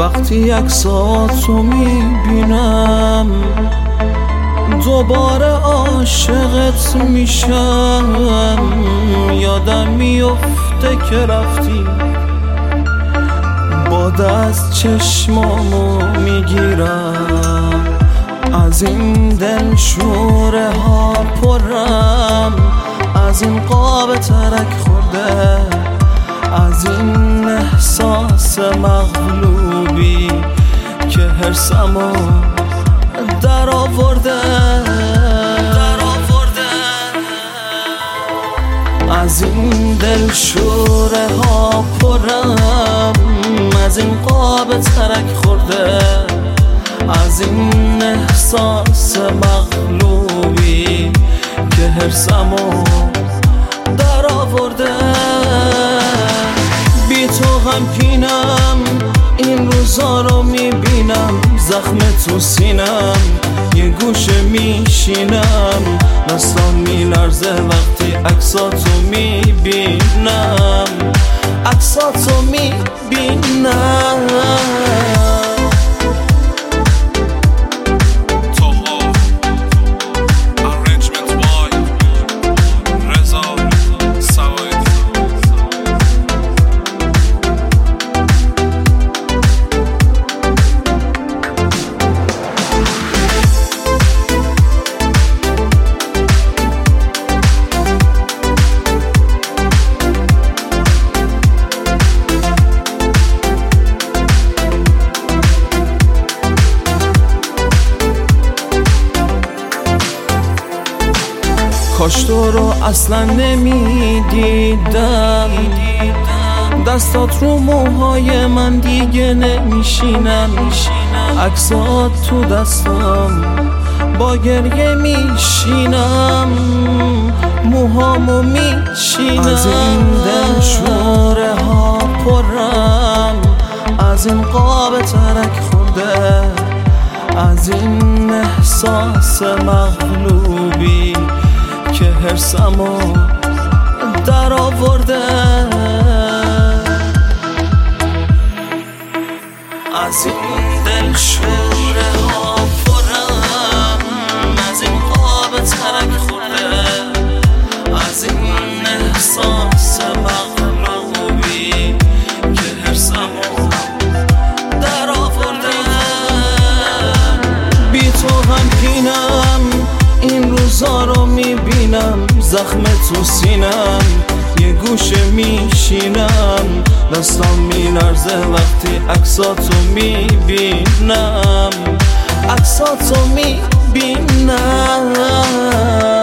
وقتی عکساتو میبینم دوباره عاشقت میشم. یادم میفته که رفتی، باد از چشمامو میگیرم. از این دل شوره ها پرم، از این قاب ترک خورده، از این احساس مغلوبی که حرصمو در آورده. از این دل شوره ها پرم، از این قاب ترک خورده، از این احساس مغلوبی که حرصمو در آورده. بی تو غمگینم، این روزا رو میبینم، زخم تو سینم یه گوشه میشینم. دستام میلرزه وقتی عکساتو میبینم، عکساتو میبینم. کاش تو رو اصلا نمیدیدم، دستات رو موهای من دیگه نمیشینن. عکسات تو دستام با گریه میشینم، موهامو میشینم. از این دل شوره ها پرم، از این قاب ترک خورده، از این احساس مغلوبی که حرصمو در آورده. از این دل شوره ها پرم، از این قاب ترک خورده، از این احساس مغلوبی که حرصمو در آورده. بی تو غمگینم، این روزا رو میبینم، زخم تو سینم یه گوشه میشینم. دستام میلرزه وقتی عکساتو میبینم، عکساتو میبینم.